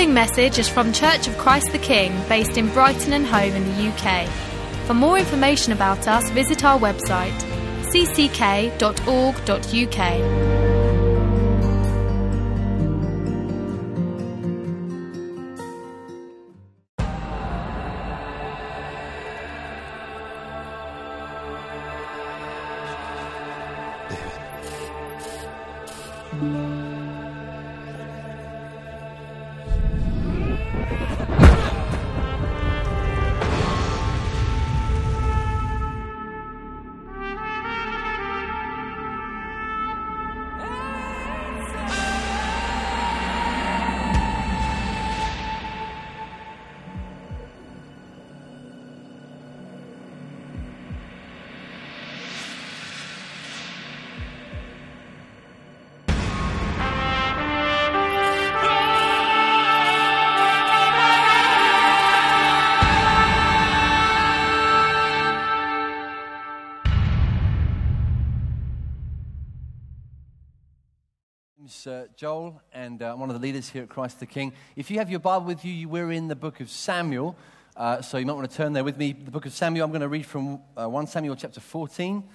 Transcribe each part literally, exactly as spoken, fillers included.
following message is from Church of Christ the King, based in Brighton and Hove in the U K. For more information about us, visit our website, c c k dot org dot u k. Uh, Joel, and uh, I'm one of the leaders here at Christ the King. If you have your Bible with you, we're in the book of Samuel, uh, so you might want to turn there with me. The book of Samuel, I'm going to read from uh, First Samuel chapter fourteen,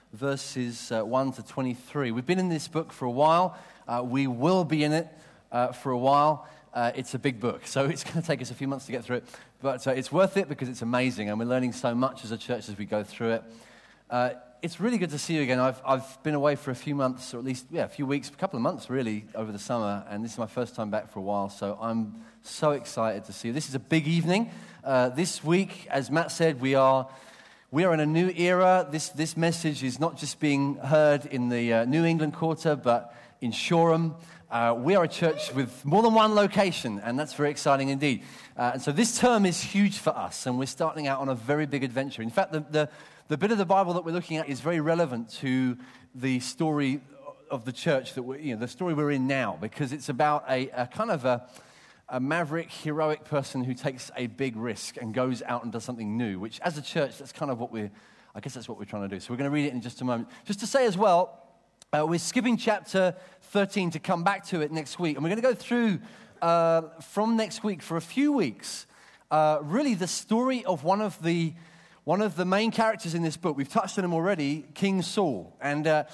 verses uh, one to twenty-three. We've been in this book for a while. Uh, we will be in it uh, for a while. Uh, it's a big book, so it's going to take us a few months to get through it, but uh, it's worth it because it's amazing, and we're learning so much as a church as we go through it. Uh, It's really good to see you again. I've I've been away for a few months, or at least, yeah, a few weeks, a couple of months really, over the summer, and this is my first time back for a while, so I'm so excited to see you. This is a big evening. Uh, this week, as Matt said, we are we are in a new era. This this message is not just being heard in the uh, New England Quarter, but in Shoreham. Uh, we are a church with more than one location, and that's very exciting indeed. Uh, and so this term is huge for us, and we're starting out on a very big adventure. In fact, the the The bit of the Bible that we're looking at is very relevant to the story of the church, that we're, you know, the story we're in now, because it's about a, a kind of a, a maverick, heroic person who takes a big risk and goes out and does something new, which as a church, that's kind of what we're, I guess that's what we're trying to do. So we're going to read it in just a moment. Just to say as well, uh, we're skipping chapter thirteen to come back to it next week, and we're going to go through uh, from next week for a few weeks, uh, really the story of one of the One of the main characters in this book. We've touched on him already, King Saul. And uh,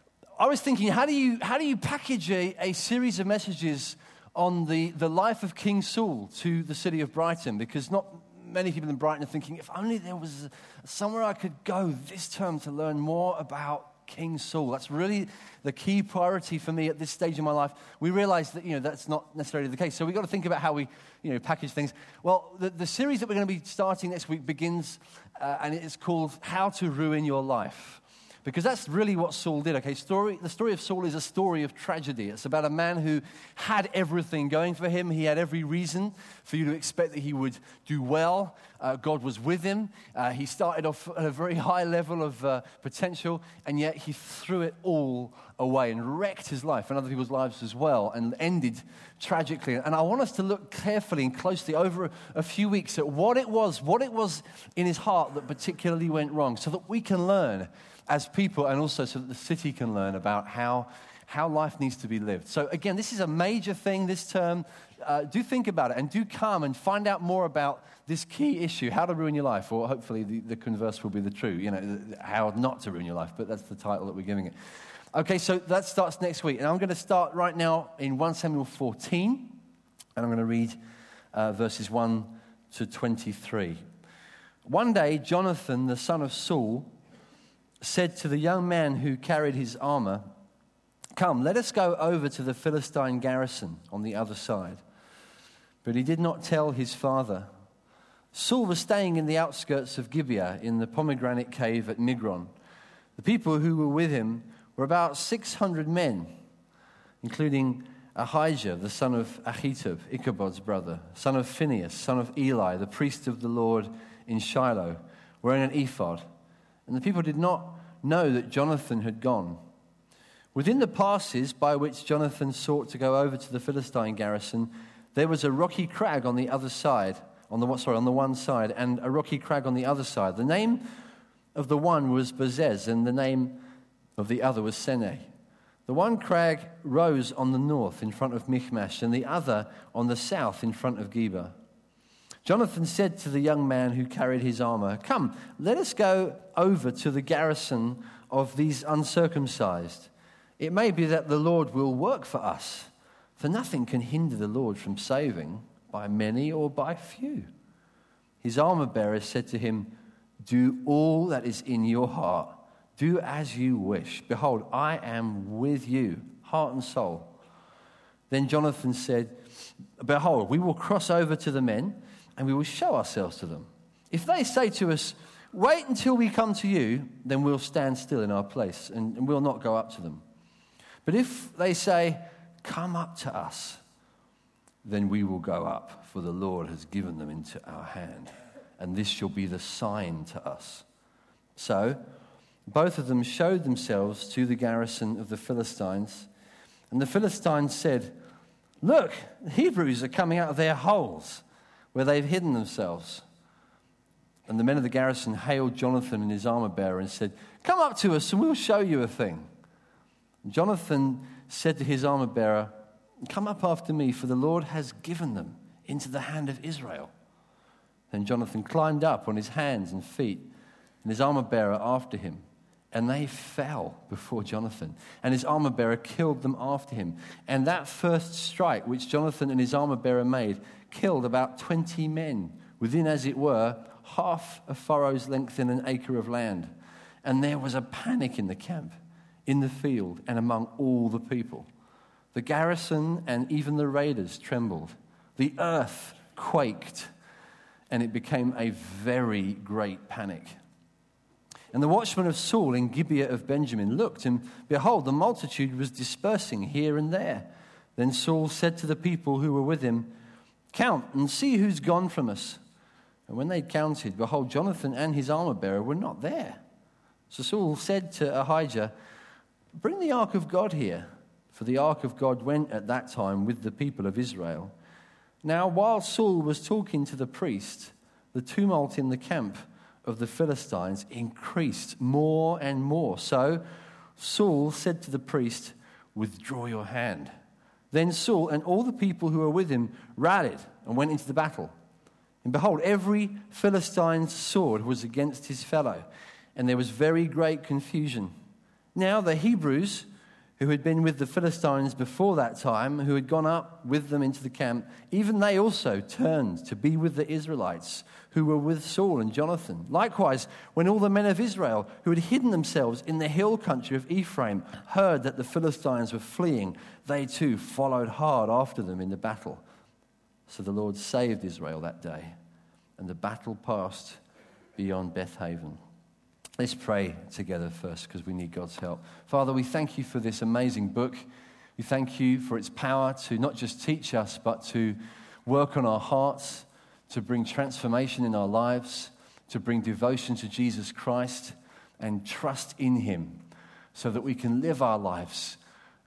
I was thinking, how do you how do you package a, a series of messages on the, the life of King Saul to the city of Brighton? Because not many people in Brighton are thinking, if only there was somewhere I could go this term to learn more about King Saul. That's really the key priority for me at this stage in my life. We realize that, you know, that's not necessarily the case. So we've got to think about how we, you know, package things. Well, the, the series that we're going to be starting next week begins, uh, and it is called How to Ruin Your Life. Because that's really what Saul did, okay? Story, the story of Saul is a story of tragedy. It's about a man who had everything going for him. He had every reason for you to expect that he would do well. Uh, God was with him. Uh, he started off at a very high level of uh, potential, and yet he threw it all away and wrecked his life and other people's lives as well, and ended tragically. And I want us to look carefully and closely over a few weeks at what it was, what it was in his heart that particularly went wrong, so that we can learn as people, and also so that the city can learn about how how life needs to be lived. So again, this is a major thing this term. Uh, do think about it, and do come and find out more about this key issue, how to ruin your life, or hopefully the, the converse will be the true, you know, how not to ruin your life, but that's the title that we're giving it. Okay, so that starts next week, and I'm going to start right now in First Samuel fourteen, and I'm going to read uh, verses one to twenty-three. One day, Jonathan, the son of Saul, said to the young man who carried his armor, "Come, let us go over to the Philistine garrison on the other side." But he did not tell his father. Saul was staying in the outskirts of Gibeah in the pomegranate cave at Migron. The people who were with him were about six hundred men, including Ahijah, the son of Ahitub, Ichabod's brother, son of Phinehas, son of Eli, the priest of the Lord in Shiloh, wearing an ephod. And the people did not know that Jonathan had gone. Within the passes by which Jonathan sought to go over to the Philistine garrison, there was a rocky crag on the other side, on the sorry, on the one side, and a rocky crag on the other side. The name of the one was Bozez, and the name of the other was Seneh. The one crag rose on the north in front of Michmash, and the other on the south in front of Geba. Jonathan said to the young man who carried his armor, "Come, let us go over to the garrison of these uncircumcised. It may be that the Lord will work for us, for nothing can hinder the Lord from saving, by many or by few." His armor-bearer said to him, "Do all that is in your heart. Do as you wish. Behold, I am with you, heart and soul." Then Jonathan said, "Behold, we will cross over to the men, and we will show ourselves to them. If they say to us, 'Wait until we come to you,' then we'll stand still in our place, and, and we'll not go up to them. But if they say, 'Come up to us,' then we will go up, for the Lord has given them into our hand, and this shall be the sign to us." So both of them showed themselves to the garrison of the Philistines, and the Philistines said, "Look, the Hebrews are coming out of their holes where they've hidden themselves." And the men of the garrison hailed Jonathan and his armor-bearer and said, "Come up to us and we'll show you a thing." And Jonathan said to his armor-bearer, "Come up after me, for the Lord has given them into the hand of Israel." Then Jonathan climbed up on his hands and feet, and his armor-bearer after him. And they fell before Jonathan, and his armor-bearer killed them after him. And that first strike which Jonathan and his armor-bearer made killed about twenty men, within, as it were, half a furrow's length in an acre of land. And there was a panic in the camp, in the field, and among all the people. The garrison and even the raiders trembled. The earth quaked, and it became a very great panic. And the watchman of Saul in Gibeah of Benjamin looked, and behold, the multitude was dispersing here and there. Then Saul said to the people who were with him, "Count and see who's gone from us." And when they counted, behold, Jonathan and his armor-bearer were not there. So Saul said to Ahijah, "Bring the ark of God here," for the ark of God went at that time with the people of Israel. Now, while Saul was talking to the priest, the tumult in the camp of the Philistines increased more and more. So Saul said to the priest, "Withdraw your hand." Then Saul and all the people who were with him rallied and went into the battle. And behold, every Philistine's sword was against his fellow, and there was very great confusion. Now the Hebrews, who had been with the Philistines before that time, who had gone up with them into the camp, even they also turned to be with the Israelites who were with Saul and Jonathan. Likewise, when all the men of Israel who had hidden themselves in the hill country of Ephraim heard that the Philistines were fleeing, they too followed hard after them in the battle. So the Lord saved Israel that day, and the battle passed beyond Bethaven. Let's pray together first, because we need God's help. Father, we thank you for this amazing book. We thank you for its power to not just teach us, but to work on our hearts, to bring transformation in our lives, to bring devotion to Jesus Christ and trust in him, so that we can live our lives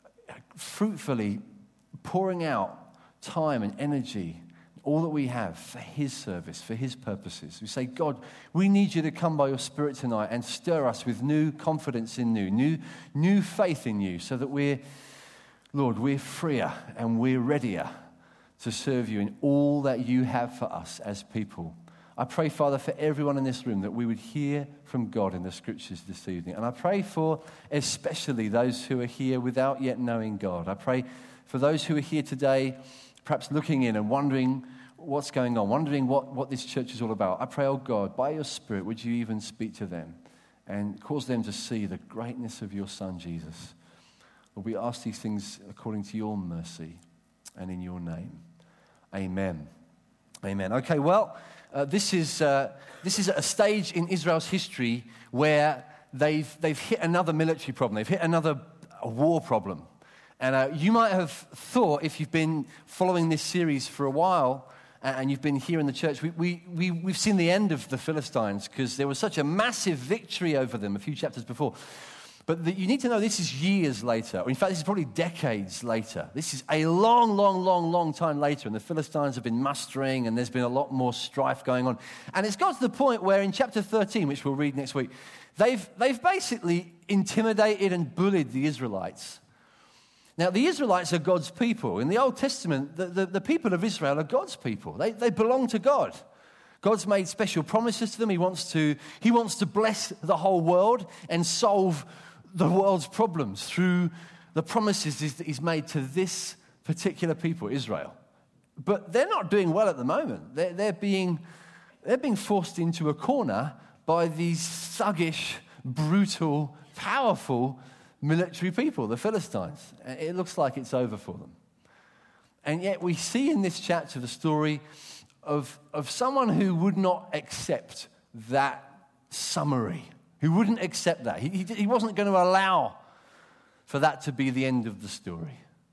fruitfully, pouring out time and energy, all that we have for his service, for his purposes. We say, God, we need you to come by your Spirit tonight and stir us with new confidence in you, new, new faith in you, so that we're, Lord, we're freer and we're readier to serve you in all that you have for us as people. I pray, Father, for everyone in this room that we would hear from God in the scriptures this evening. And I pray for especially those who are here without yet knowing God. I pray for those who are here today, perhaps looking in and wondering what's going on, wondering what, what this church is all about. I pray, oh God, by your Spirit, would you even speak to them and cause them to see the greatness of your Son, Jesus. Lord, we ask these things according to your mercy and in your name. Amen. Amen. Okay, well, uh, this is uh, this is a stage in Israel's history where they've they've hit another military problem. They've hit another war problem. And uh, you might have thought, if you've been following this series for a while, uh, and you've been here in the church, we, we, we, we've seen the end of the Philistines, because there was such a massive victory over them a few chapters before. But the, you need to know this is years later. Or in fact, this is probably decades later. This is a long, long, long, long time later, and the Philistines have been mustering, and there's been a lot more strife going on. And it's got to the point where in chapter thirteen, which we'll read next week, they've, they've basically intimidated and bullied the Israelites. Now, the Israelites are God's people. In the Old Testament, the, the, the people of Israel are God's people. They, they belong to God. God's made special promises to them. He wants to, he wants to bless the whole world and solve the world's problems through the promises that he's made to this particular people, Israel. But they're not doing well at the moment. They're, they're, being, they're being forced into a corner by these thuggish, brutal, powerful military people, the Philistines. It looks like it's over for them. And yet we see in this chapter the story of, of someone who would not accept that summary, who wouldn't accept that. He, he, he wasn't going to allow for that to be the end of the story.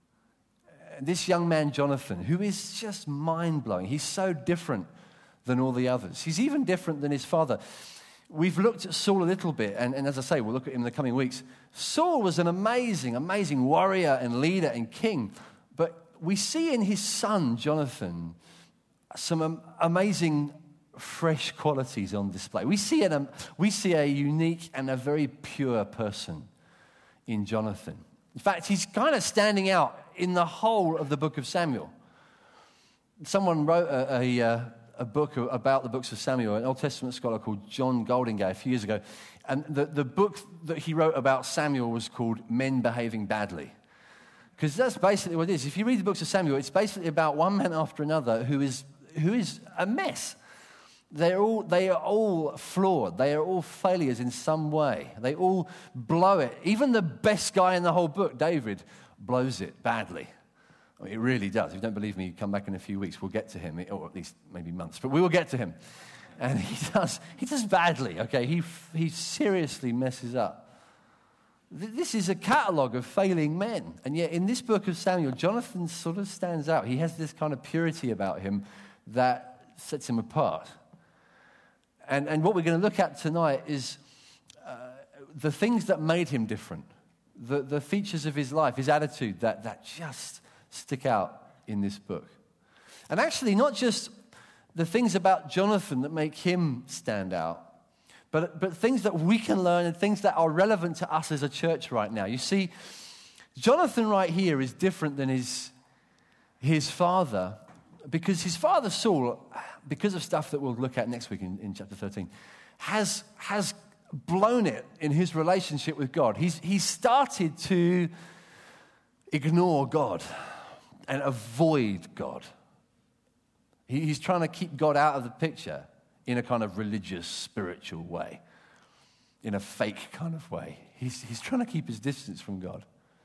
This young man, Jonathan, who is just mind-blowing. He's so different than all the others. He's even different than his father. We've looked at Saul a little bit, and, and as I say, we'll look at him in the coming weeks. Saul was an amazing, amazing warrior and leader and king, but we see in his son, Jonathan, some um, amazing fresh qualities on display. We see, an, um, we see a unique and a very pure person in Jonathan. In fact, he's kind of standing out in the whole of the book of Samuel. Someone wrote a... a uh, a book about the books of Samuel, an Old Testament scholar called John Goldingay a few years ago. And the, the book that he wrote about Samuel was called Men Behaving Badly. Because that's basically what it is. If you read the books of Samuel, it's basically about one man after another who is who is a mess. They're all, they are all flawed. They are all failures in some way. They all blow it. Even the best guy in the whole book, David, blows it badly. I mean, it really does. If you don't believe me, come back in a few weeks. We'll get to him, or at least maybe months. But we will get to him. And he does he does badly, okay? He, he seriously messes up. This is a catalogue of failing men. And yet in this book of Samuel, Jonathan sort of stands out. He has this kind of purity about him that sets him apart. And, and what we're going to look at tonight is uh, the things that made him different, the, the features of his life, his attitude that, that just stick out in this book. And actually, not just the things about Jonathan that make him stand out, but, but things that we can learn and things that are relevant to us as a church right now. You see, Jonathan right here is different than his, his father, because his father Saul, because of stuff that we'll look at next week in, in chapter thirteen, has, has blown it in his relationship with God. He's, he's started to ignore God and avoid God. He, he's trying to keep God out of the picture in a kind of religious, spiritual way, in a fake kind of way. He's, he's trying to keep his distance from God.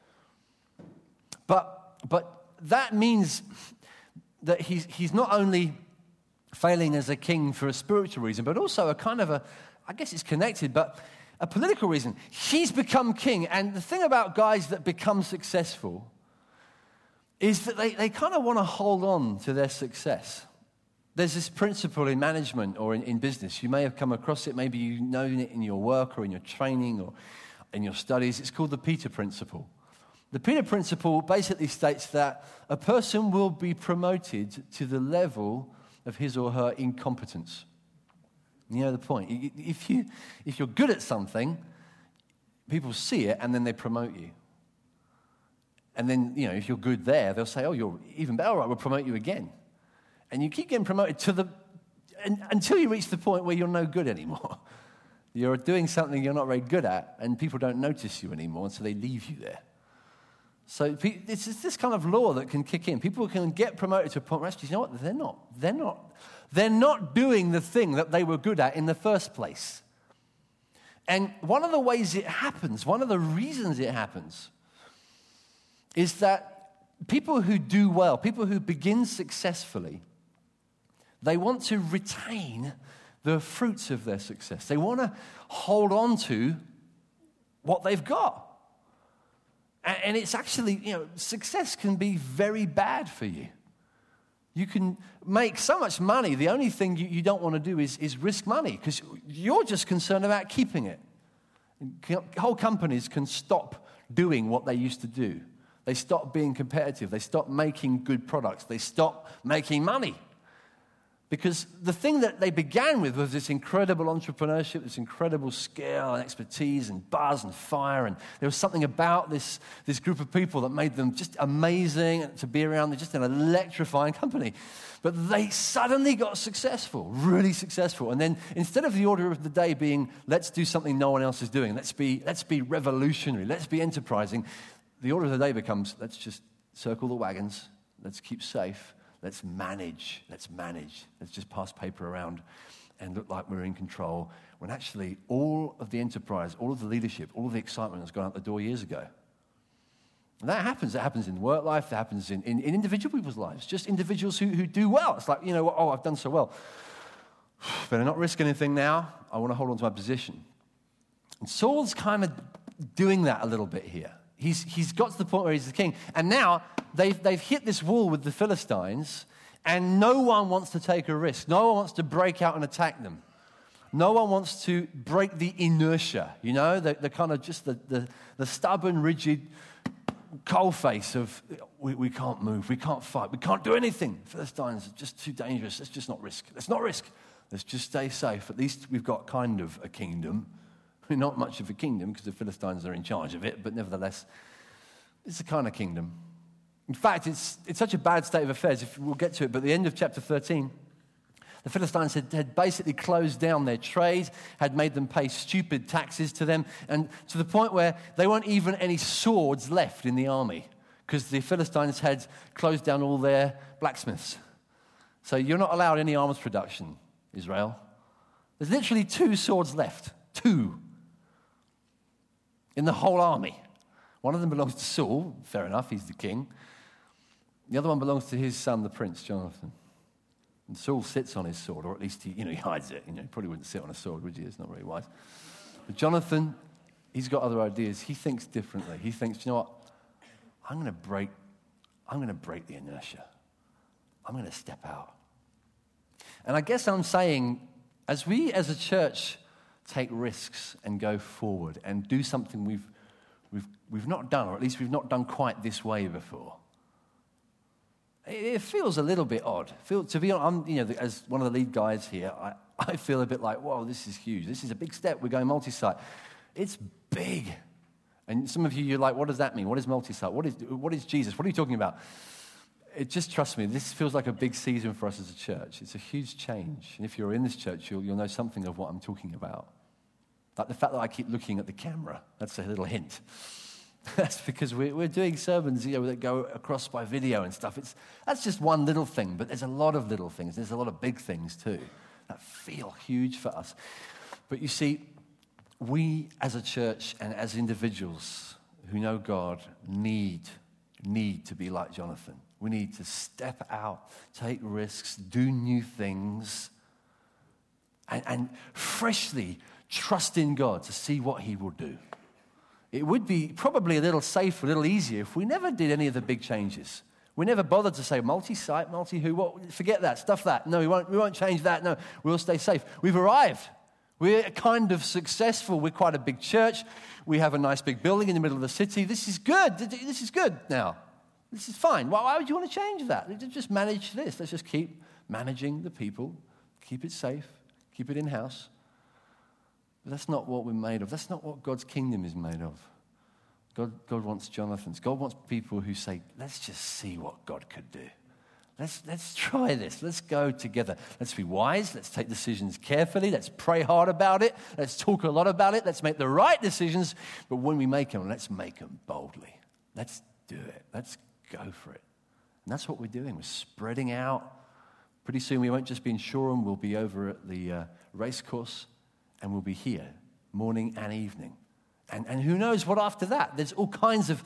But, but that means that he's, he's not only failing as a king for a spiritual reason, but also a kind of a, I guess it's connected, but a political reason. He's become king, and the thing about guys that become successful is that they, they kind of want to hold on to their success. There's this principle in management or in, in business. You may have come across it. Maybe you've known it in your work or in your training or in your studies. It's called the Peter Principle. The Peter Principle basically states that a person will be promoted to the level of his or her incompetence. You know the point. If, you, if you're good at something, people see it and then they promote you. And then, you know, if you're good there, they'll say, oh, you're even better. All right, we'll promote you again. And you keep getting promoted to the until you reach the point where you're no good anymore. You're doing something you're not very good at, and people don't notice you anymore, and so they leave you there. So it's this kind of law that can kick in. People can get promoted to a point where actually, you know what? They're not. They're not. They're not doing the thing that they were good at in the first place. And one of the ways it happens, one of the reasons it happens, is that people who do well, people who begin successfully, they want to retain the fruits of their success. They want to hold on to what they've got. And it's actually, you know, success can be very bad for you. You can make so much money. The only thing you, you don't want to do is, is risk money because you're just concerned about keeping it. Whole companies can stop doing what they used to do. They stop being competitive. They stop making good products. They stop making money Because the thing that they began with was this incredible entrepreneurship, this incredible skill and expertise and buzz and fire. And there was something about this, this group of people that made them just amazing to be around. They're just an electrifying company. But they suddenly got successful, really successful. And then instead of the order of the day being, let's do something no one else is doing, let's be, let's be revolutionary, let's be enterprising, the order of the day becomes, let's just circle the wagons, let's keep safe. Let's manage, let's manage. Let's just pass paper around and look like we're in control. When actually all of the enterprise, all of the leadership, all of the excitement has gone out the door years ago. And that happens. That happens in work life. That happens in, in, in individual people's lives. Just individuals who, who do well. It's like, you know, oh, I've done so well. Better not risk anything now. I want to hold on to my position. And Saul's kind of doing that a little bit here. He's, he's got to the point where he's the king. And now they've, they've hit this wall with the Philistines, and no one wants to take a risk. No one wants to break out and attack them. No one wants to break the inertia, you know, the, the kind of just the, the, the stubborn, rigid coal face of, we, we can't move, we can't fight, we can't do anything. Philistines are just too dangerous. Let's just not risk. Let's not risk. Let's just stay safe. At least we've got kind of a kingdom. Not much of a kingdom because the Philistines are in charge of it, but nevertheless, it's a kind of kingdom. In fact, it's it's such a bad state of affairs, if we'll get to it, but at the end of chapter thirteen, the Philistines had, had basically closed down their trade, had made them pay stupid taxes to them, and to the point where there weren't even any swords left in the army because the Philistines had closed down all their blacksmiths. So you're not allowed any arms production, Israel. There's literally two swords left. Two. In the whole army. One of them belongs to Saul, fair enough, he's the king. The other one belongs to his son, the prince, Jonathan. And Saul sits on his sword, or at least he, you know, he hides it. You know, he probably wouldn't sit on a sword, would you? It's not very wise. But Jonathan, he's got other ideas. He thinks differently. He thinks, you know what? I'm going to break, I'm going to break the inertia. I'm going to step out. And I guess I'm saying, as we as a church take risks and go forward and do something we've, we've, we've not done, or at least we've not done quite this way before. It, it feels a little bit odd. Feel, to be honest, I'm, you know, as one of the lead guys here, I, I feel a bit like, whoa, this is huge. This is a big step. We're going multi-site. It's big. And some of you, you're like, what does that mean? What is multi-site? What is, what is Jesus? What are you talking about? It just, trust me, this feels like a big season for us as a church. It's a huge change. And if you're in this church, you'll, you'll know something of what I'm talking about. Like the fact that I keep looking at the camera, that's a little hint. That's because we're, we're doing sermons, you know, that go across by video and stuff. It's, that's just one little thing, but there's a lot of little things. There's a lot of big things too that feel huge for us. But you see, we as a church and as individuals who know God need, need to be like Jonathan. We need to step out, take risks, do new things, and, and freshly trust in God to see what he will do. It would be probably a little safer, a little easier if we never did any of the big changes. We never bothered to say multi-site, multi-who, what, forget that, stuff that. No, we won't, we won't change that. No, we'll stay safe. We've arrived. We're kind of successful. We're quite a big church. We have a nice big building in the middle of the city. This is good. This is good now. This is fine. Why, why would you want to change that? Just manage this. Let's just keep managing the people, keep it safe, keep it in-house. But that's not what we're made of. That's not what God's kingdom is made of. God, God wants Jonathans. God wants people who say, let's just see what God could do. Let's, let's try this. Let's go together. Let's be wise. Let's take decisions carefully. Let's pray hard about it. Let's talk a lot about it. Let's make the right decisions. But when we make them, let's make them boldly. Let's do it. Let's go for it. And that's what we're doing. We're spreading out. Pretty soon we won't just be in Shoreham. We'll be over at the uh, race course, and we'll be here morning and evening. And, and who knows what after that? There's all kinds of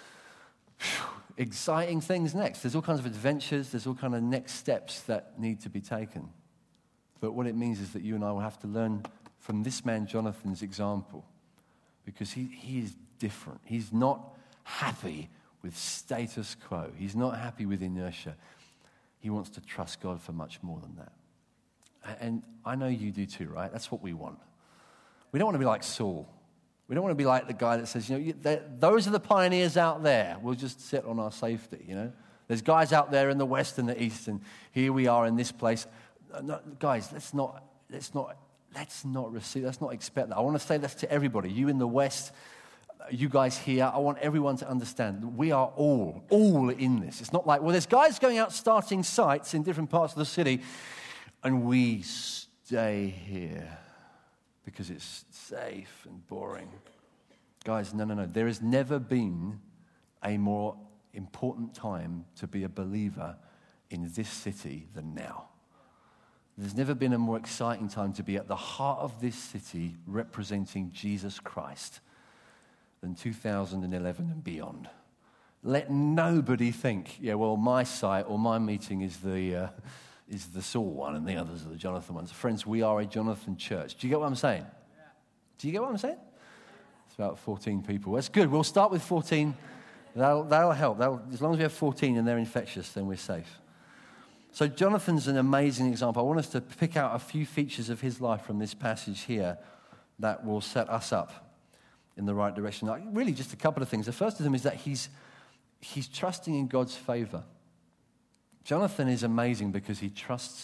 whew, exciting things next. There's all kinds of adventures. There's all kinds of next steps that need to be taken. But what it means is that you and I will have to learn from this man Jonathan's example, because he, he is different. He's not happy with status quo. He's not happy with inertia. He wants to trust God for much more than that. And I know you do too, right? That's what we want. We don't want to be like Saul. We don't want to be like the guy that says, you know, those are the pioneers out there. We'll just sit on our safety, you know. There's guys out there in the west and the east, and here we are in this place. no, guys, let's not, let's not, let's not receive, let's not expect that. I want to say this to everybody. You in the West, you guys here, I want everyone to understand that we are all, all in this. It's not like, well, there's guys going out starting sites in different parts of the city, and we stay here because it's safe and boring. Guys, no, no, no. There has never been a more important time to be a believer in this city than now. There's never been a more exciting time to be at the heart of this city representing Jesus Christ than two thousand eleven and beyond. Let nobody think, yeah, well, my site or my meeting is the uh, is the Saul one and the others are the Jonathan ones. Friends, we are a Jonathan church. Do you get what I'm saying? Yeah. Do you get what I'm saying? It's about fourteen people. That's good. We'll start with fourteen. That'll, that'll help. That'll, as long as we have fourteen and they're infectious, then we're safe. So Jonathan's an amazing example. I want us to pick out a few features of his life from this passage here that will set us up in the right direction. Like, really just a couple of things. The first of them is that he's, he's trusting in God's favor. Jonathan is amazing because he trusts,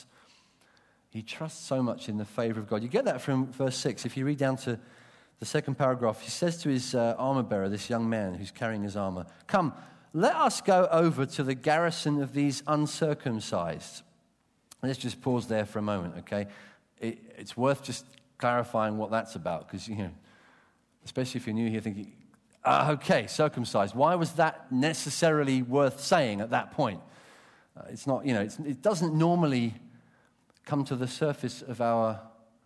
he trusts so much in the favor of God. You get that from verse six. If you read down to the second paragraph, he says to his uh, armor bearer, this young man who's carrying his armor, "Come, let us go over to the garrison of these uncircumcised." Let's just pause there for a moment, okay? It, it's worth just clarifying what that's about, because, you know, especially if you're new here thinking, uh, okay, circumcised. Why was that necessarily worth saying at that point? Uh, it's not, you know, it's, it doesn't normally come to the surface of our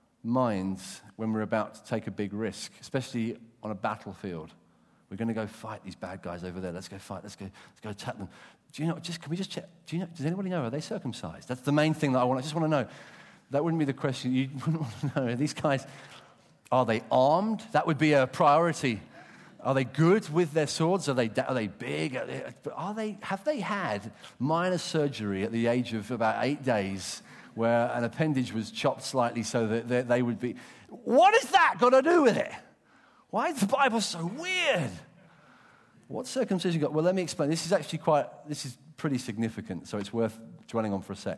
minds when we're about to take a big risk, especially on a battlefield. We're going to go fight these bad guys over there. Let's go fight. Let's go. Let's go attack them. Do you know? Just can we just check? Do you know? Does anybody know? Are they circumcised? That's the main thing that I want. I just want to know. That wouldn't be the question. You wouldn't want to know. Are these guys, are they armed? That would be a priority. Are they good with their swords? Are they are they big? Are they, are they have they had minor surgery at the age of about eight days, where an appendage was chopped slightly so that they, they would be? What has that got to do with it? Why is the Bible so weird? What circumcision got? Well, let me explain. This is actually quite, this is pretty significant, so it's worth dwelling on for a sec.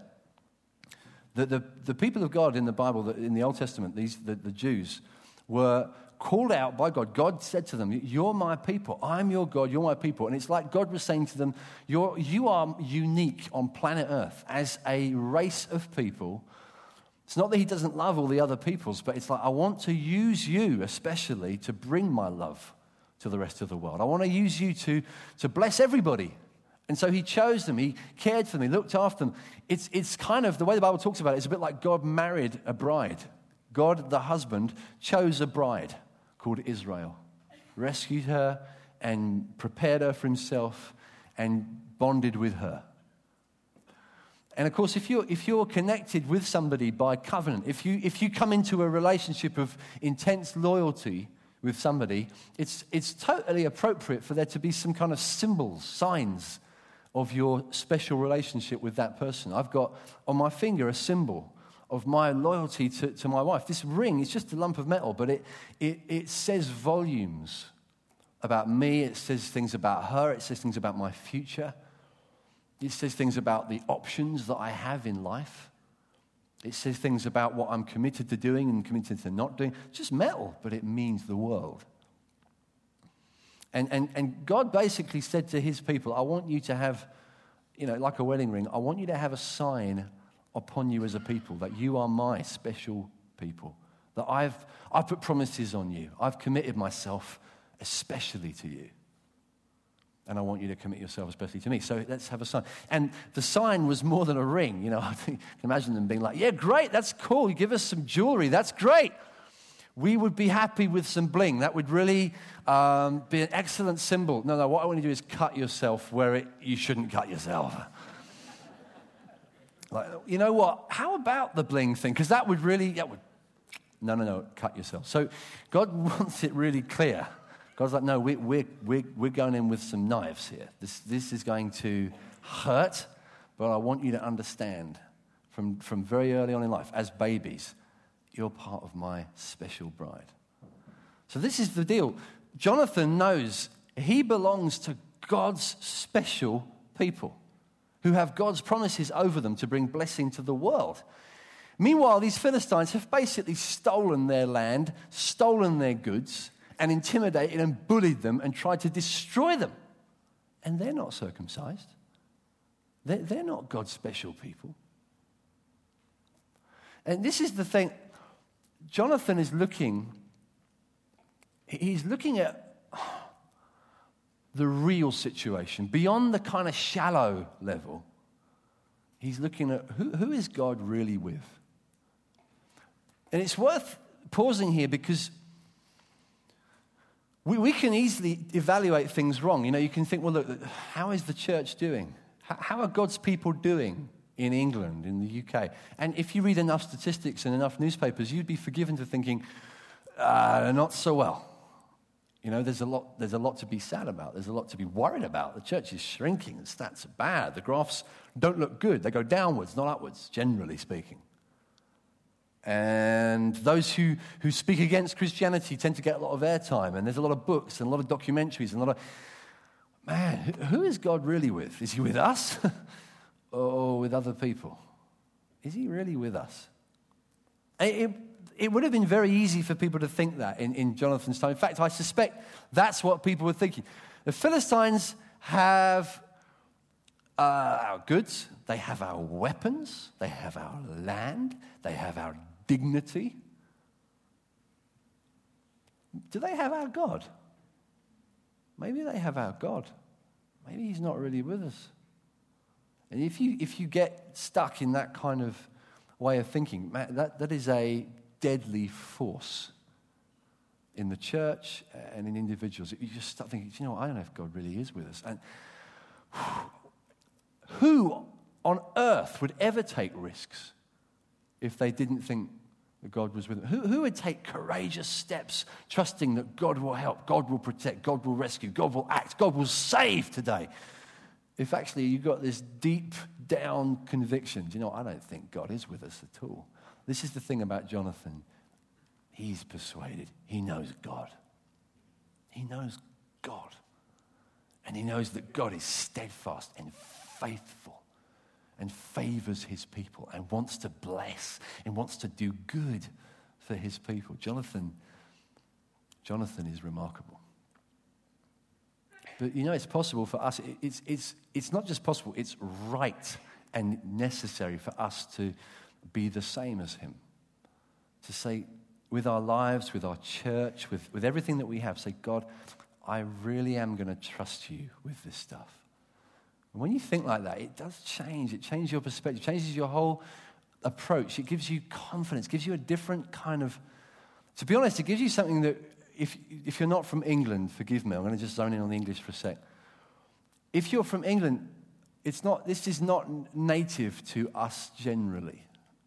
The, the, the people of God in the Bible, in the Old Testament, these the, the Jews, were called out by God. God said to them, "You're my people. I'm your God. You're my people." And it's like God was saying to them, You're, you are unique on planet Earth as a race of people. It's not that he doesn't love all the other peoples, but it's like, I want to use you especially to bring my love to the rest of the world. I want to use you to, to bless everybody. And so he chose them. He cared for them. He looked after them. It's, it's kind of, the way the Bible talks about it, it's a bit like God married a bride. God, the husband, chose a bride called Israel, rescued her and prepared her for himself and bonded with her. And of course, if you're, if you're connected with somebody by covenant, if you, if you come into a relationship of intense loyalty with somebody, it's, it's totally appropriate for there to be some kind of symbols, signs of your special relationship with that person. I've got on my finger a symbol of my loyalty to, to my wife. This ring is just a lump of metal, but it, it, it says volumes about me. It says things about her. It says things about my future. It says things about the options that I have in life. It says things about what I'm committed to doing and committed to not doing. It's just metal, but it means the world. And, and, and God basically said to his people, I want you to have, you know, like a wedding ring, I want you to have a sign upon you as a people that you are my special people, that I've, I've put promises on you. I've committed myself especially to you. And I want you to commit yourself especially to me. So let's have a sign. And the sign was more than a ring. You know, I think, I can imagine them being like, yeah, great, that's cool. You give us some jewelry, that's great. We would be happy with some bling. That would really um, be an excellent symbol. No, no, what I want to do is cut yourself where it, you shouldn't cut yourself. Like, you know what? How about the bling thing? Because that would really, that would, no, no, no, cut yourself. So God wants it really clear. God's like, no, we, we're, we're, we're going in with some knives here. This, this is going to hurt, but I want you to understand from, from very early on in life, as babies, you're part of my special bride. So this is the deal. Jonathan knows he belongs to God's special people who have God's promises over them to bring blessing to the world. Meanwhile, these Philistines have basically stolen their land, stolen their goods, and intimidated and bullied them and tried to destroy them. And they're not circumcised. They're, they're not God's special people. And this is the thing. Jonathan is looking, he's looking at the real situation, beyond the kind of shallow level. He's looking at who, who is God really with? And it's worth pausing here because we, we can easily evaluate things wrong. You know, you can think, well, look, how is the church doing? How, how are God's people doing in England, in the U K? And if you read enough statistics and enough newspapers, you'd be forgiven for thinking, uh, not so well. You know, there's a lot there's a lot to be sad about. There's a lot to be worried about. The church is shrinking. The stats are bad. The graphs don't look good. They go downwards, not upwards, generally speaking. And those who, who speak against Christianity tend to get a lot of airtime. And there's a lot of books and a lot of documentaries and a lot of... Man, who is God really with? Is he with us or with other people? Is he really with us? It, it, It would have been very easy for people to think that in, in Jonathan's time. In fact, I suspect that's what people were thinking. The Philistines have uh, our goods, they have our weapons, they have our land, they have our dignity. Do they have our God? Maybe they have our God. Maybe he's not really with us. And if you if you get stuck in that kind of way of thinking, man, that, that is a deadly force in the church and in individuals. You just start thinking, you know what, I don't know if God really is with us. And who on earth would ever take risks if they didn't think that God was with them? Who, who would take courageous steps trusting that God will help, God will protect, God will rescue, God will act, God will save today? If actually you've got this deep down conviction, you know, I don't think God is with us at all. This is the thing about Jonathan. He's persuaded. He knows God. He knows God. And he knows that God is steadfast and faithful and favors his people and wants to bless and wants to do good for his people. Jonathan, Jonathan is remarkable. But you know, it's possible for us. It's, it's, it's not just possible, it's right and necessary for us to be the same as him. To say, with our lives, with our church, with, with everything that we have, say, God, I really am going to trust you with this stuff. And when you think like that, it does change. It changes your perspective, it changes your whole approach. It gives you confidence, gives you a different kind of, to be honest, it gives you something that, if, if you're not from England, forgive me, I'm going to just zone in on the English for a sec. If you're from England, it's not, this is not native to us generally.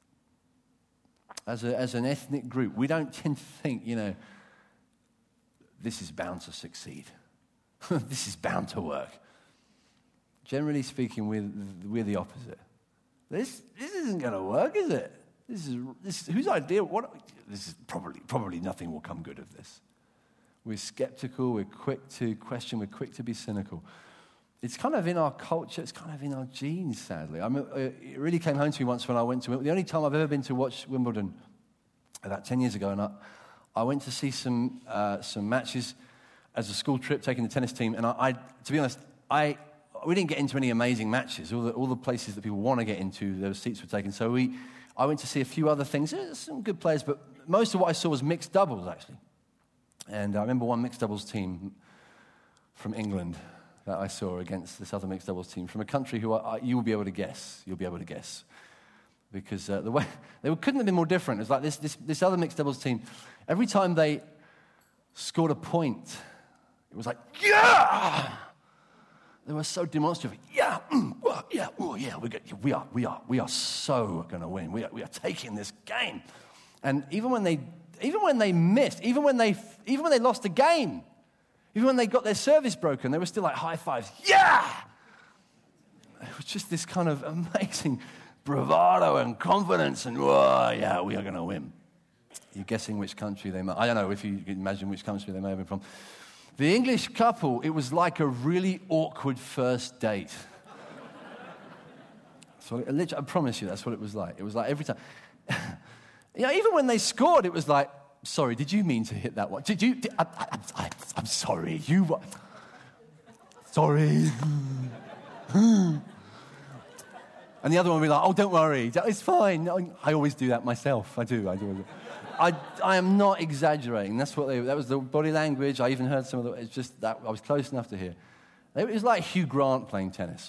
As, a, as an ethnic group, we don't tend to think, you know, this is bound to succeed. This is bound to work. Generally speaking, we're, we're the opposite. This, this isn't going to work, is it? This is, this is whose idea? What? This is probably, probably nothing will come good of this. We're skeptical, we're quick to question, we're quick to be cynical. It's kind of in our culture, it's kind of in our genes, sadly. I mean, it really came home to me once when I went to Wimbledon. The only time I've ever been to watch Wimbledon, about ten years ago, and I, I went to see some uh, some matches as a school trip, taking the tennis team, and I, I to be honest, I we didn't get into any amazing matches. All the, all the places that people want to get into, those seats were taken. So we, I went to see a few other things, There's some good players, but most of what I saw was mixed doubles, actually. And I remember one mixed doubles team from England that I saw against this other mixed doubles team from a country who I, I, you will be able to guess. You'll be able to guess. Because uh, the way they couldn't have been more different. It was like this, this, this other mixed doubles team, every time they scored a point, it was like, yeah! They were so demonstrative. Yeah, mm, oh, yeah, oh, yeah, we, get, we are, we are, we are so going to win. We are, we are taking this game. And even when they, even when they missed, even when they, even when they lost the game, even when they got their service broken, they were still like high fives. Yeah! It was just this kind of amazing bravado and confidence and, oh, yeah, we are going to win. You're guessing which country they might, I don't know if you can imagine which country they may have been from. The English couple, it was like a really awkward first date. So I promise you that's what it was like. It was like every time. You know, even when they scored, it was like, sorry, did you mean to hit that one? Did you? Did, I, I, I, I'm sorry. You. Sorry. And the other one would be like, oh, don't worry. It's fine. I always do that myself. I do. I do. I, I am not exaggerating. That's what they, that was the body language. I even heard some of the, it's just that I was close enough to hear. It was like Hugh Grant playing tennis.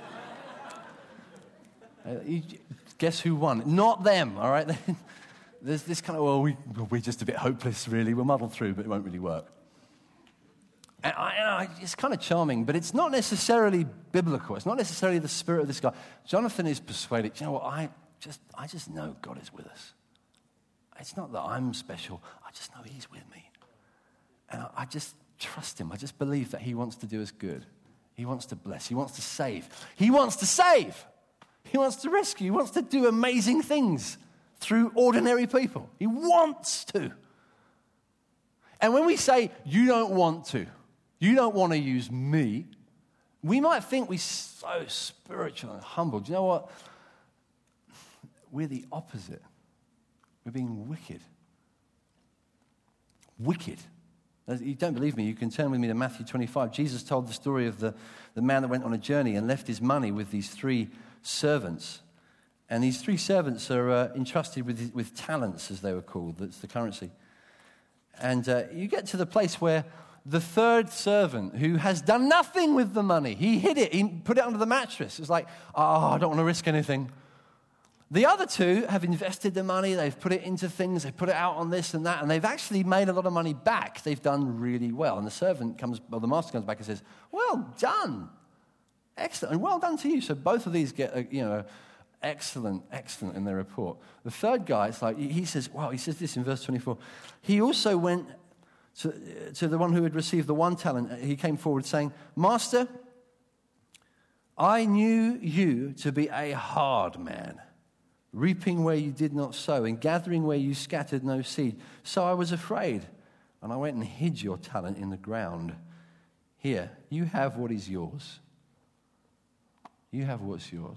uh, you, guess who won? Not them, all right? There's this kind of, well, we, we're just a bit hopeless, really. We'll muddle through, but it won't really work. And I, I, it's kind of charming, but it's not necessarily biblical. It's not necessarily the spirit of this guy. Jonathan is persuaded, you know what, I just, I just know God is with us. It's not that I'm special. I just know he's with me. And I, I just trust him. I just believe that he wants to do us good. He wants to bless. He wants to save. He wants to save. He wants to rescue. He wants to do amazing things through ordinary people. He wants to. And when we say, you don't want to, you don't want to use me, we might think we're so spiritual and humble. Do you know what? We're the opposite. We're being wicked. Wicked. You don't believe me, you can turn with me to Matthew twenty-five. Jesus told the story of the, the man that went on a journey and left his money with these three servants. And these three servants are uh, entrusted with, with talents, as they were called. That's the currency. And uh, you get to the place where the third servant, who has done nothing with the money, he hid it, he put it under the mattress. It's like, oh, I don't want to risk anything. The other two have invested the money, they've put it into things, they've put it out on this and that, and they've actually made a lot of money back. They've done really well. And the servant comes, well, the master comes back and says, well done. Excellent. And well done to you. So both of these get, a, you know, excellent, excellent in their report. The third guy, it's like, he says, wow, he says this in verse twenty-four. He also went to, to the one who had received the one talent. He came forward saying, Master, I knew you to be a hard man, reaping where you did not sow, and gathering where you scattered no seed. So I was afraid, and I went and hid your talent in the ground. Here, you have what is yours. You have what's yours.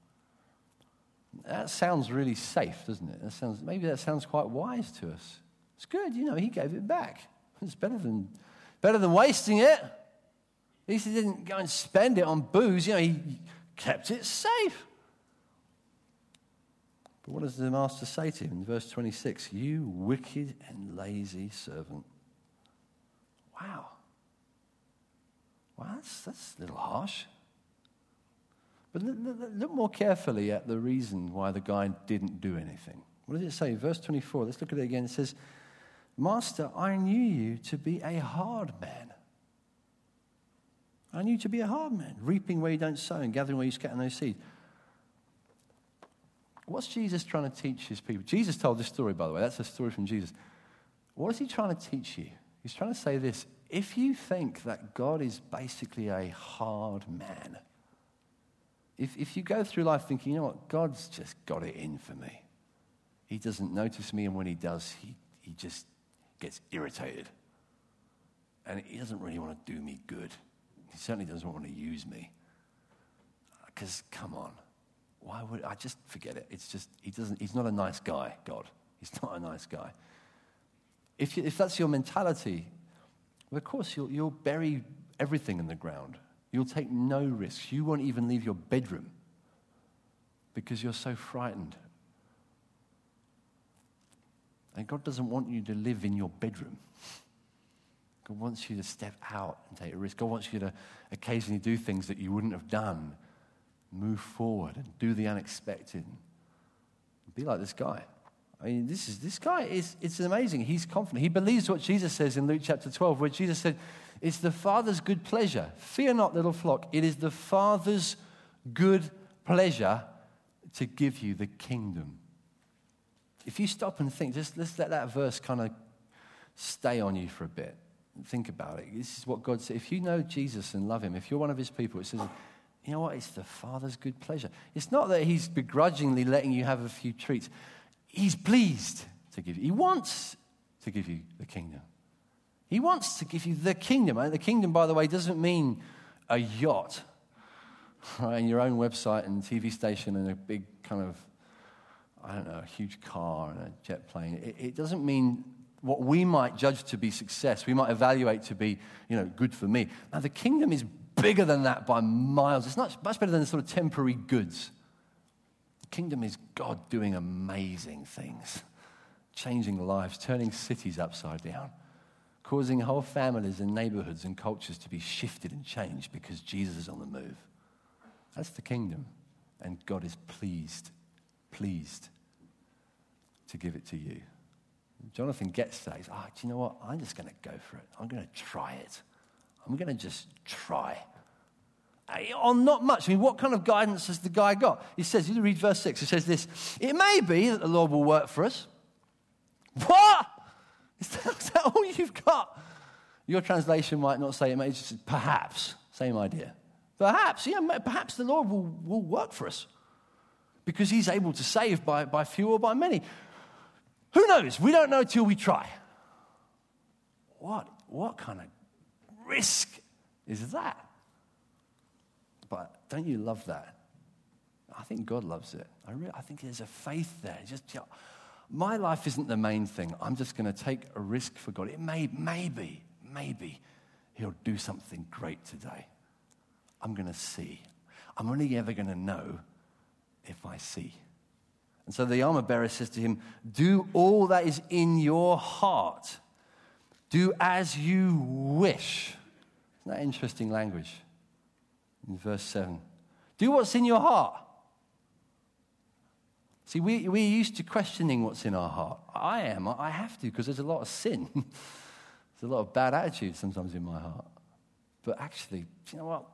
That sounds really safe, doesn't it? That sounds, maybe that sounds quite wise to us. It's good, you know, he gave it back. It's better than, better than wasting it. At least he didn't go and spend it on booze. You know, he kept it safe. But what does the master say to him in verse twenty-six? You wicked and lazy servant. Wow. Wow, that's, that's a little harsh. But look more carefully at the reason why the guy didn't do anything. What does it say? Verse twenty-four, let's look at it again. It says, Master, I knew you to be a hard man. I knew you to be a hard man, reaping where you don't sow and gathering where you scatter no seed. What's Jesus trying to teach his people? Jesus told this story, by the way. That's a story from Jesus. What is he trying to teach you? He's trying to say this. If you think that God is basically a hard man, If if you go through life thinking, you know what, God's just got it in for me. He doesn't notice me, and when he does, he, he just gets irritated. And he doesn't really want to do me good. He certainly doesn't want to use me. Because, come on, why would I just forget it? It's just, he doesn't, he's not a nice guy, God. He's not a nice guy. If you, if that's your mentality, well, of course, you'll, you'll bury everything in the ground. You'll take no risks. You won't even leave your bedroom because you're so frightened. And God doesn't want you to live in your bedroom. God wants you to step out and take a risk. God wants you to occasionally do things that you wouldn't have done. Move forward and do the unexpected. Be like this guy. I mean, this is this guy is it's amazing. He's confident. He believes what Jesus says in Luke chapter twelve, where Jesus said, it's the Father's good pleasure. Fear not, little flock. It is the Father's good pleasure to give you the kingdom. If you stop and think, just let's let that verse kind of stay on you for a bit. Think about it. This is what God said. If you know Jesus and love him, if you're one of his people, it says, you know what? It's the Father's good pleasure. It's not that he's begrudgingly letting you have a few treats. He's pleased to give you. He wants to give you the kingdom. He wants to give you the kingdom. And the kingdom, by the way, doesn't mean a yacht, right, and your own website and T V station and a big kind of I don't know, a huge car and a jet plane. It, it doesn't mean what we might judge to be success, we might evaluate to be, you know, good for me. Now, the kingdom is bigger than that by miles. It's not much better than sort of temporary goods. The kingdom is God doing amazing things, changing lives, turning cities upside down, causing whole families and neighborhoods and cultures to be shifted and changed because Jesus is on the move. That's the kingdom, and God is pleased, pleased to give it to you. Jonathan gets that. He's, oh, do you know what? I'm just going to go for it. I'm going to try it. I'm going to just try. On not much. I mean, what kind of guidance has the guy got? He says, you read verse six, it says this, it may be that the Lord will work for us. What? Is that, is that all you've got? Your translation might not say it, may just perhaps. Same idea. Perhaps, yeah, perhaps the Lord will, will work for us because he's able to save by, by few or by many. Who knows? We don't know till we try. What, what kind of risk is that? But don't you love that? I think God loves it. I, really, I think there's a faith there. Just you know, my life isn't the main thing. I'm just going to take a risk for God. It may, maybe, maybe he'll do something great today. I'm going to see. I'm only ever going to know if I see. And so the armor bearer says to him, do all that is in your heart. Do as you wish. Isn't that interesting language? In verse seven. Do what's in your heart. See, we, we're used to questioning what's in our heart. I am. I have to because there's a lot of sin. There's a lot of bad attitudes sometimes in my heart. But actually, do you know what?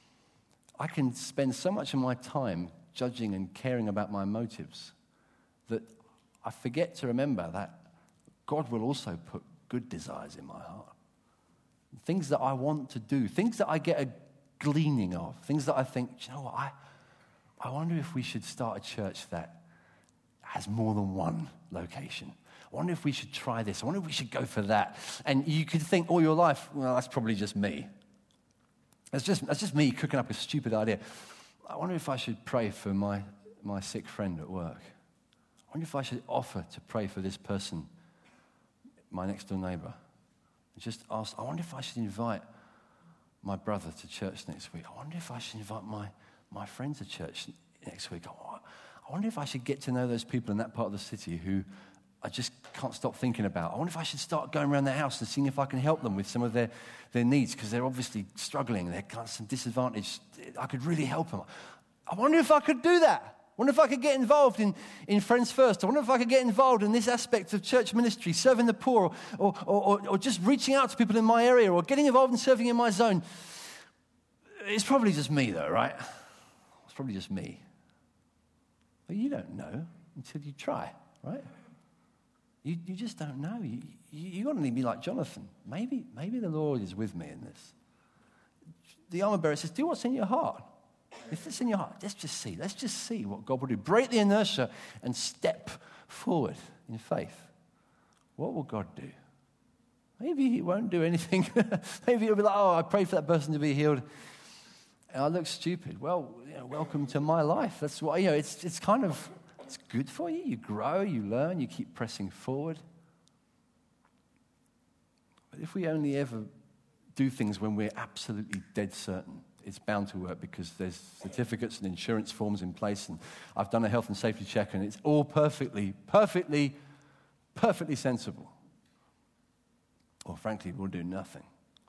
I can spend so much of my time judging and caring about my motives that I forget to remember that God will also put good desires in my heart. Things that I want to do, things that I get a gleaning of, things that I think, you know what, I, I wonder if we should start a church that has more than one location. I wonder if we should try this. I wonder if we should go for that. And you could think all your life, well, that's probably just me. That's just, that's just me cooking up a stupid idea. I wonder if I should pray for my, my sick friend at work. I wonder if I should offer to pray for this person, my next door neighbor. Just ask, I wonder if I should invite my brother to church next week. I wonder if I should invite my, my friend to church next week. I wonder if I should get to know those people in that part of the city who I just can't stop thinking about. I wonder if I should start going around their house and seeing if I can help them with some of their, their needs because they're obviously struggling. They're kind of some disadvantage. I could really help them. I wonder if I could do that. I wonder if I could get involved in, in Friends First. I wonder if I could get involved in this aspect of church ministry, serving the poor, or, or, or, or just reaching out to people in my area, or getting involved in serving in my zone. It's probably just me, though, right? It's probably just me. But you don't know until you try, right? You, you just don't know. You, you, you got to be like Jonathan. Maybe, maybe the Lord is with me in this. The armor bearer says, do what's in your heart. If it's in your heart, let's just see. Let's just see what God will do. Break the inertia and step forward in faith. What will God do? Maybe he won't do anything. Maybe he'll be like, oh, I prayed for that person to be healed, and I look stupid. Well, you know, welcome to my life. That's why, you know, it's it's kind of, it's good for you. You grow, you learn, you keep pressing forward. But if we only ever do things when we're absolutely dead certain, it's bound to work because there's certificates and insurance forms in place, and I've done a health and safety check, and it's all perfectly, perfectly, perfectly sensible. Or frankly, we'll do nothing.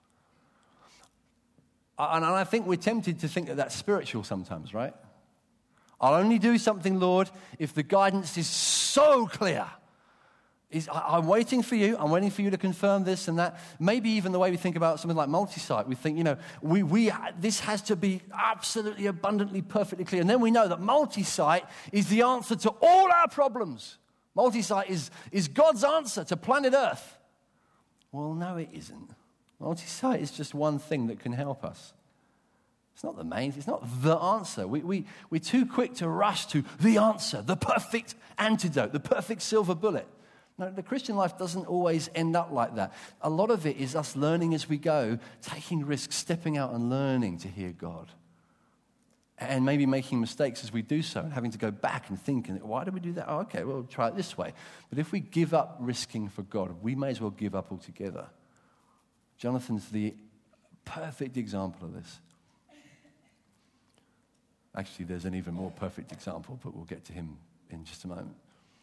And I think we're tempted to think that that's spiritual sometimes, right? I'll only do something, Lord, if the guidance is so clear. Is, I'm waiting for you. I'm waiting for you to confirm this and that. Maybe even the way we think about something like multi-site. We think, you know, we we this has to be absolutely, abundantly, perfectly clear. And then we know that multi-site is the answer to all our problems. Multi-site is, is God's answer to planet Earth. Well, no, it isn't. Multi-site is just one thing that can help us. It's not the main, it's not the answer. We, we, we're too quick to rush to the answer, the perfect antidote, the perfect silver bullet. No, the Christian life doesn't always end up like that. A lot of it is us learning as we go, taking risks, stepping out and learning to hear God. and maybe making mistakes as we do so, and having to go back and think, and why did we do that? Oh, okay, well, try it this way. But if we give up risking for God, we may as well give up altogether. Jonathan's the perfect example of this. Actually, there's an even more perfect example, but we'll get to him in just a moment.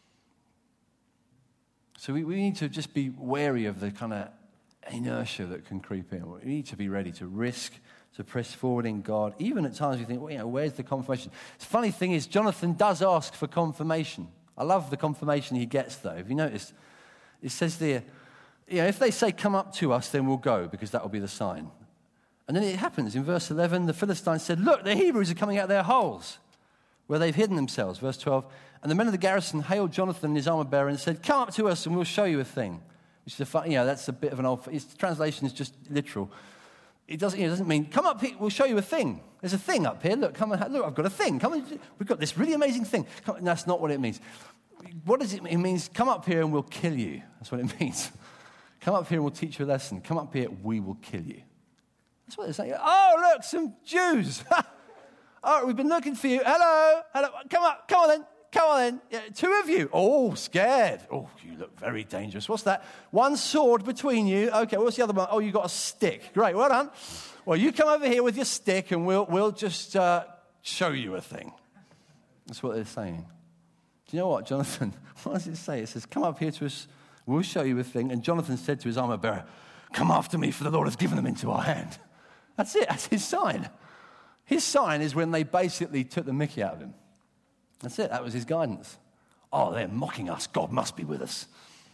So we, we need to just be wary of the kind of inertia that can creep in. We need to be ready to risk, to press forward in God. Even at times we think, well, you know, where's the confirmation? The funny thing is, Jonathan does ask for confirmation. I love the confirmation he gets, though. Have you noticed? It says there, you know, if they say, come up to us, then we'll go, because that will be the sign. And then it happens. In verse eleven, the Philistines said, look, the Hebrews are coming out of their holes, where they've hidden themselves. Verse twelve, and the men of the garrison hailed Jonathan and his armor bearer and said, come up to us and we'll show you a thing. Which is a fun, you know, that's a bit of an old, its translation is just literal. It doesn't, you know, it doesn't mean, come up here, we'll show you a thing. There's a thing up here. Look, come and, look, I've got a thing. Come and, we've got this really amazing thing. Come, that's not what it means. What does it mean? It means, come up here and we'll kill you. That's what it means. Come up here and we'll teach you a lesson. Come up here, we will kill you. That's what they're saying. Oh, look, some Jews. Oh, we've been looking for you. Hello, hello. Come up, come on then. Come on then. Yeah, two of you. Oh, scared. Oh, you look very dangerous. What's that? One sword between you. Okay, what's the other one? Oh, you got a stick. Great, well done. Well, you come over here with your stick and we'll, we'll just uh, show you a thing. That's what they're saying. Do you know what, Jonathan? What does it say? It says, come up here to us. We'll show you a thing. And Jonathan said to his armor bearer, come after me, for the Lord has given them into our hand. That's it. That's his sign. His sign is when they basically took the mickey out of him. That's it. That was his guidance. Oh, they're mocking us. God must be with us.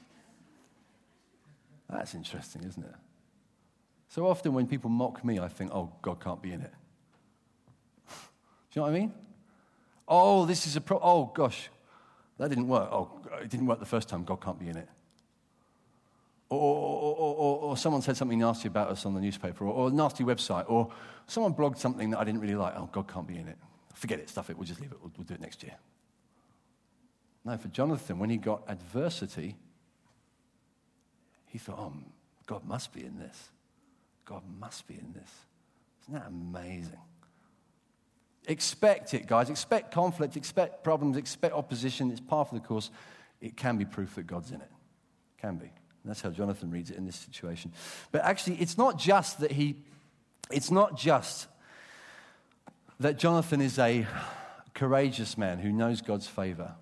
That's interesting, isn't it? So often when people mock me, I think, oh, God can't be in it. Do you know what I mean? Oh, this is a pro... Oh, gosh, that didn't work. Oh, it didn't work the first time. God can't be in it. Or, or, or, or, or someone said something nasty about us on the newspaper, or, or a nasty website, or someone blogged something that I didn't really like. Oh, God can't be in it. Forget it, stuff it, we'll just leave it, we'll, we'll do it next year. No, for Jonathan, when he got adversity, he thought, oh, God must be in this. God must be in this. Isn't that amazing? Expect it, guys. Expect conflict, expect problems, expect opposition. It's part of the course. It can be proof that God's in it. It can be. And that's how Jonathan reads it in this situation. But actually, it's not just that he, it's not just that Jonathan is a courageous man who knows God's favor.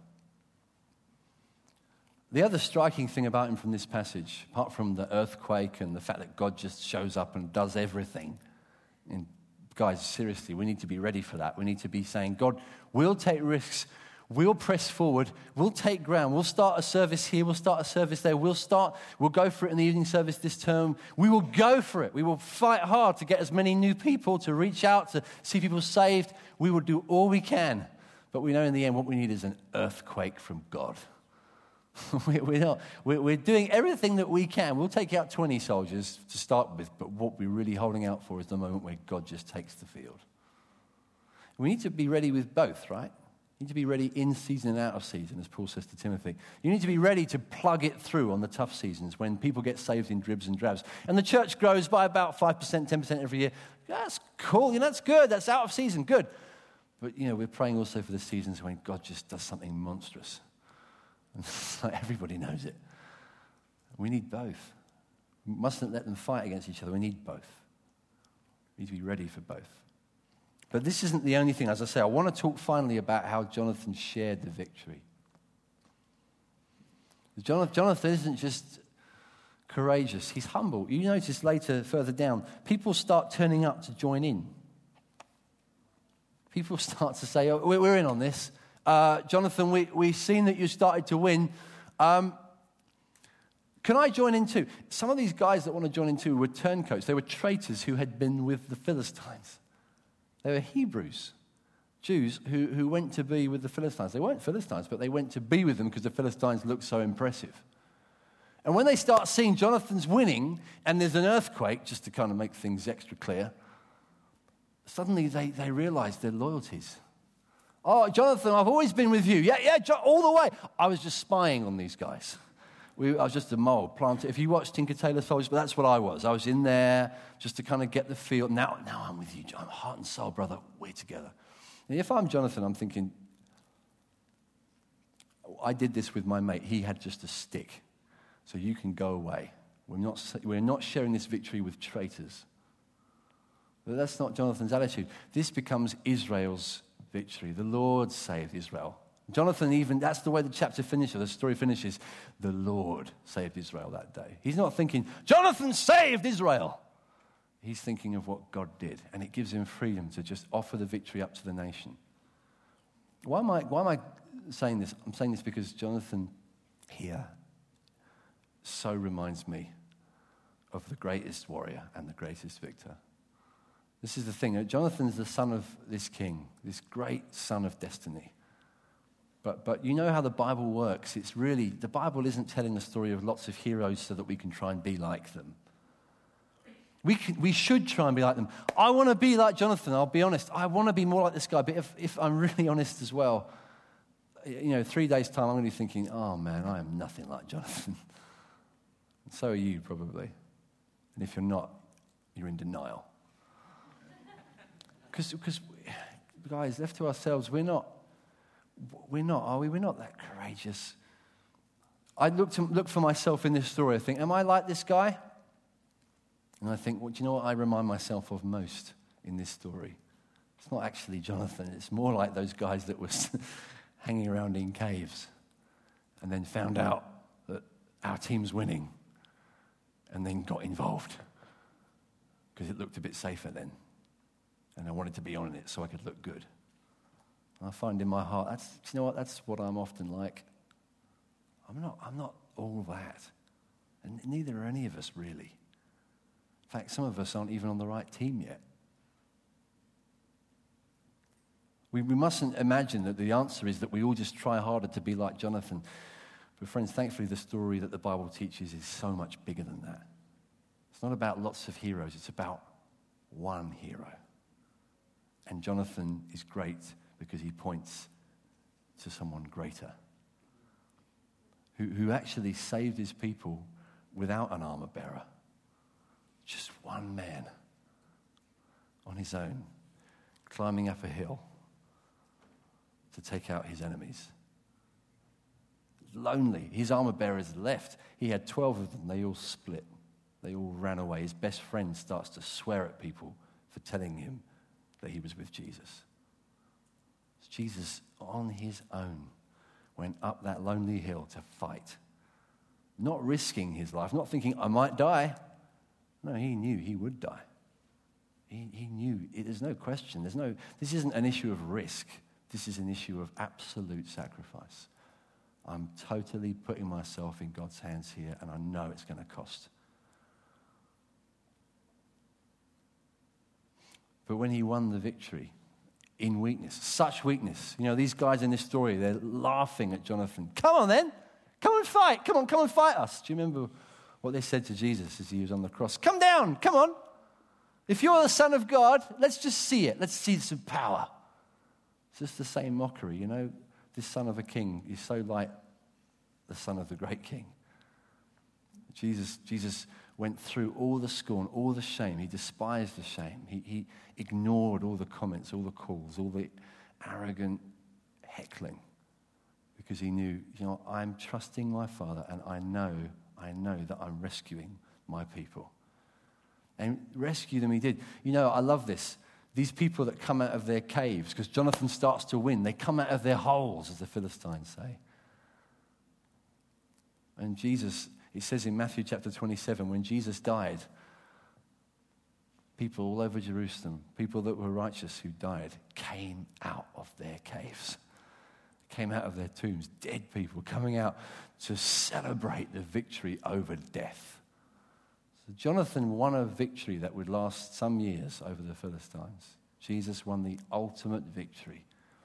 The other striking thing about him from this passage, apart from the earthquake and the fact that God just shows up and does everything, and guys, seriously, we need to be ready for that. We need to be saying, God, we'll take risks, we'll press forward, we'll take ground, we'll start a service here, we'll start a service there, we'll start, we'll go for it in the evening service this term. We will go for it. We will fight hard to get as many new people, to reach out, to see people saved. We will do all we can. But we know in the end what we need is an earthquake from God. We're, not, we're doing everything that we can. We'll take out twenty soldiers to start with, but what we're really holding out for is the moment where God just takes the field. We need to be ready with both, right? You need to be ready in season and out of season, as Paul says to Timothy. You need to be ready to plug it through on the tough seasons when people get saved in dribs and drabs. And the church grows by about five percent, ten percent every year. That's cool. You know, that's good. That's out of season. Good. But, you know, we're praying also for the seasons when God just does something monstrous. And like everybody knows it. We need both. We mustn't let them fight against each other. We need both. We need to be ready for both. But this isn't the only thing. As I say, I want to talk finally about how Jonathan shared the victory. Jonathan isn't just courageous. He's humble. You notice later, further down, people start turning up to join in. People start to say, oh, we're in on this. Uh, Jonathan, we, we've seen that you started to win. Um, can I join in too? Some of these guys that want to join in too were turncoats. They were traitors who had been with the Philistines. They were Hebrews, Jews who, who went to be with the Philistines. They weren't Philistines, but they went to be with them because the Philistines looked so impressive. And when they start seeing Jonathan's winning and there's an earthquake, just to kind of make things extra clear, suddenly they, they realize their loyalties. Oh, Jonathan, I've always been with you. Yeah, yeah, all the way. I was just spying on these guys. We, I was just a mole planted. If you watch Tinker Tailor Soldiers, but that's what I was. I was in there just to kind of get the feel. Now, now I'm with you, John. Heart and soul, brother. We're together. If I'm Jonathan, I'm thinking, I did this with my mate. He had just a stick. So you can go away. We're not, we're not sharing this victory with traitors. But that's not Jonathan's attitude. This becomes Israel's victory. The Lord saved Israel. Jonathan even, that's the way the chapter finishes, the story finishes. The Lord saved Israel that day. He's not thinking, Jonathan saved Israel. He's thinking of what God did. And it gives him freedom to just offer the victory up to the nation. Why am I, why am I saying this? I'm saying this because Jonathan here so reminds me of the greatest warrior and the greatest victor. This is the thing. Jonathan's the son of this king, this great son of destiny. But but you know how the Bible works. It's really, the Bible isn't telling a story of lots of heroes so that we can try and be like them. We can, we should try and be like them. I want to be like Jonathan, I'll be honest. I want to be more like this guy. But if, if I'm really honest as well, you know, three days' time, I'm going to be thinking, oh man, I am nothing like Jonathan. And so are you probably. And if you're not, you're in denial. Because, because, guys, left to ourselves, we're not, we're not, are we? We're not that courageous. I look to look for myself in this story. I think, am I like this guy? And I think, well, do you know what I remind myself of most in this story? It's not actually Jonathan. It's more like those guys that were hanging around in caves and then found out that our team's winning and then got involved because it looked a bit safer then. And I wanted to be on it so I could look good. And I find in my heart, that's, do you know what? That's what I'm often like. I'm not, I'm not all that. And neither are any of us really. In fact, some of us aren't even on the right team yet. We, we mustn't imagine that the answer is that we all just try harder to be like Jonathan. But friends, thankfully the story that the Bible teaches is so much bigger than that. It's not about lots of heroes. It's about one hero. And Jonathan is great because he points to someone greater who, who actually saved his people without an armor bearer. Just one man on his own, climbing up a hill to take out his enemies. Lonely. His armor bearers left. He had twelve of them. They all split. They all ran away. His best friend starts to swear at people for telling him that he was with Jesus. Jesus, on his own, went up that lonely hill to fight. Not risking his life, not thinking, I might die. No, he knew he would die. He, he knew, it, there's no question. There's no. This isn't an issue of risk. This is an issue of absolute sacrifice. I'm totally putting myself in God's hands here, and I know it's going to cost. But when he won the victory in weakness, such weakness, you know, these guys in this story, they're laughing at Jonathan. Come on then, come and fight. Come on, come and fight us. Do you remember what they said to Jesus as he was on the cross? Come down, come on. If you're the Son of God, let's just see it. Let's see some power. It's just the same mockery, you know. This son of a king is so like the son of the great king. Jesus, Jesus went through all the scorn, all the shame. He despised the shame. He, he ignored all the comments, all the calls, all the arrogant heckling, because he knew, you know, I'm trusting my Father, and I know, I know that I'm rescuing my people. And rescue them he did. You know, I love this. These people that come out of their caves, because Jonathan starts to win, they come out of their holes, as the Philistines say. And Jesus, it says in Matthew chapter twenty-seven, when Jesus died, people all over Jerusalem, people that were righteous who died, came out of their caves, came out of their tombs, dead people coming out to celebrate the victory over death. So Jonathan won a victory that would last some years over the Philistines. Jesus won the ultimate victory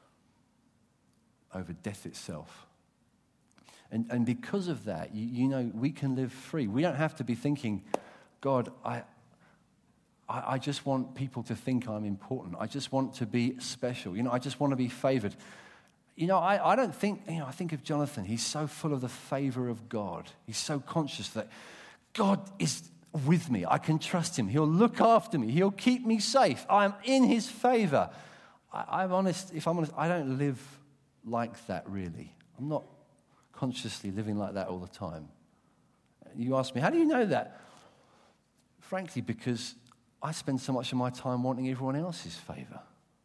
over death itself. And, and because of that, you, you know, we can live free. We don't have to be thinking, God, I, I, I just want people to think I'm important. I just want to be special. You know, I just want to be favored. You know, I, I don't think, you know, I think of Jonathan. He's so full of the favor of God. He's so conscious that God is with me. I can trust him. He'll look after me. He'll keep me safe. I'm in his favor. I, I'm honest, if I'm honest, I don't live like that really. I'm not consciously living like that all the time. You ask me, how do you know that? Frankly, because I spend so much of my time wanting everyone else's favor.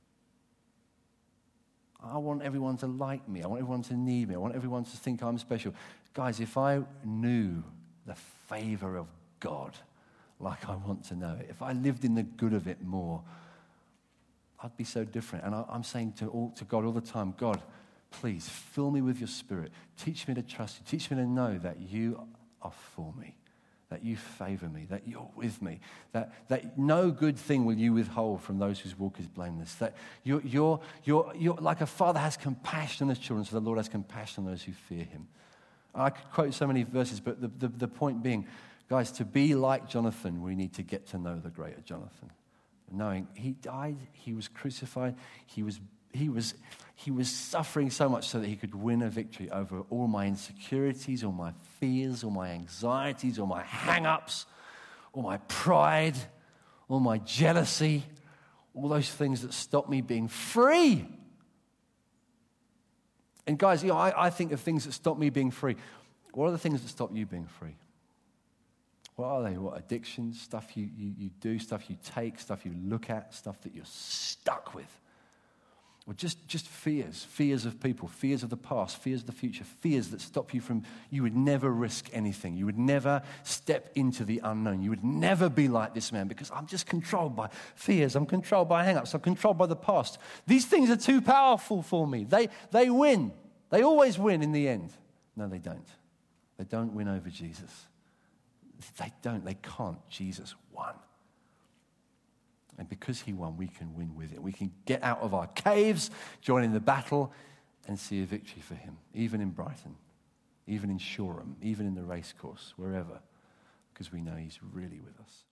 I want everyone to like me. I want everyone to need me. I want everyone to think I'm special. Guys, if I knew the favor of God like I want to know it, if I lived in the good of it more, I'd be so different. And I, I'm saying to, all, to God all the time, God, please fill me with your Spirit. Teach me to trust you. Teach me to know that you are for me, that you favor me, that you're with me, that, that no good thing will you withhold from those whose walk is blameless, that you're, you're, you're, you're like a father has compassion on his children, so the Lord has compassion on those who fear him. I could quote so many verses, but the, the, the point being, guys, to be like Jonathan, we need to get to know the greater Jonathan. Knowing he died, he was crucified, he was He was, he was suffering so much so that he could win a victory over all my insecurities, all my fears, all my anxieties, all my hang-ups, all my pride, all my jealousy, all those things that stop me being free. And guys, you know, I, I think of things that stop me being free. What are the things that stop you being free? What are they? What addictions, stuff you, you, you do, stuff you take, stuff you look at, stuff that you're stuck with? Or just, just fears, fears of people, fears of the past, fears of the future, fears that stop you from, you would never risk anything. You would never step into the unknown. You would never be like this man because I'm just controlled by fears. I'm controlled by hang-ups. I'm controlled by the past. These things are too powerful for me. They, they win. They always win in the end. No, they don't. They don't win over Jesus. They don't. They can't. Jesus won. And because he won, we can win with it. We can get out of our caves, join in the battle, and see a victory for him, even in Brighton, even in Shoreham, even in the racecourse, wherever, because we know he's really with us.